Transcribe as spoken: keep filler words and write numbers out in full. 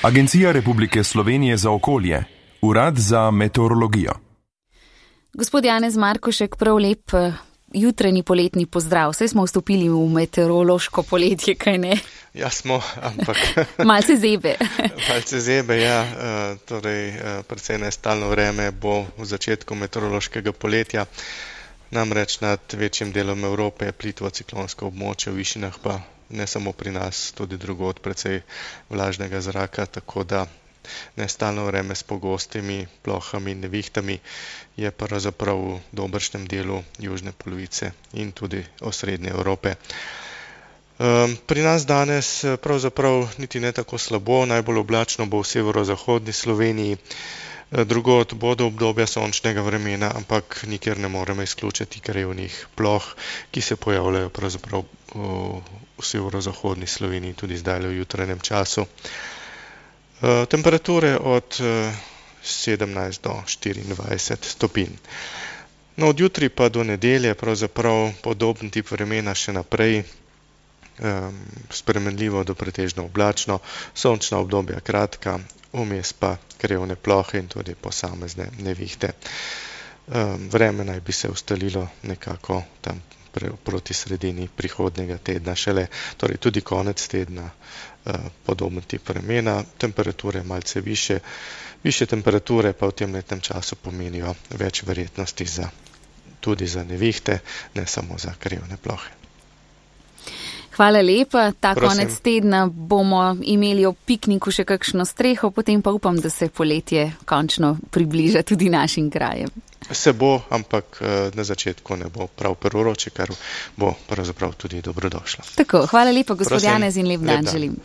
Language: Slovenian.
Agencija Republike Slovenije za okolje, Urad za meteorologijo. Gospod Janez Markošek, prav lep jutranji poletni pozdrav. Saj smo vstopili v meteorološko poletje, kaj ne? Ja, smo, ampak... Malce zebe. Malce zebe, ja. Torej, precej nestalno vreme bo v začetku meteorološkega poletja. Namreč nad večjim delom Evrope je plitvo ciklonsko območje, v višinah pa ne samo pri nas, tudi drugod precej vlažnega zraka, tako da nestalno vreme s pogostimi plohami in nevihtami je pravzaprav v dobršnem delu južne polovice in tudi osrednje Evrope. Pri nas danes pravzaprav niti ne tako slabo, najbolj oblačno bo v severozahodni Sloveniji, drugod bodo obdobja sončnega vremena, ampak nikjer ne moremo izključiti krevnih ploh, ki se pojavljajo pravzaprav v severozahodni Sloveniji tudi zdaj v jutranjem času. Temperature od sedemnajst do štiriindvajset stopinj. No, od jutri pa do nedelje pravzaprav podoben tip vremena še naprej, spremenljivo do pretežno oblačno, sončna obdobja kratka, vmes pa krevne plohe in tudi posamezne nevihte. Vreme naj bi se ustalilo nekako tam proti sredini prihodnjega tedna šele, torej tudi konec tedna podoben tip vremena, temperature malce više, više temperature pa v tem letnem času pomenijo več verjetnosti za, tudi za nevihte, ne samo za krevne plohe. Hvala lepa. Ta Prosim. Konec tedna bomo imeli ob pikniku še kakšno streho, potem pa upam, da se poletje končno približa tudi našim krajem. Se bo, ampak na začetku ne bo prav prvoroče, kar bo pravzaprav tudi dobrodošlo. Tako, hvala lepa, gospod Prosim, Janez, in lep dan lep dan. želim.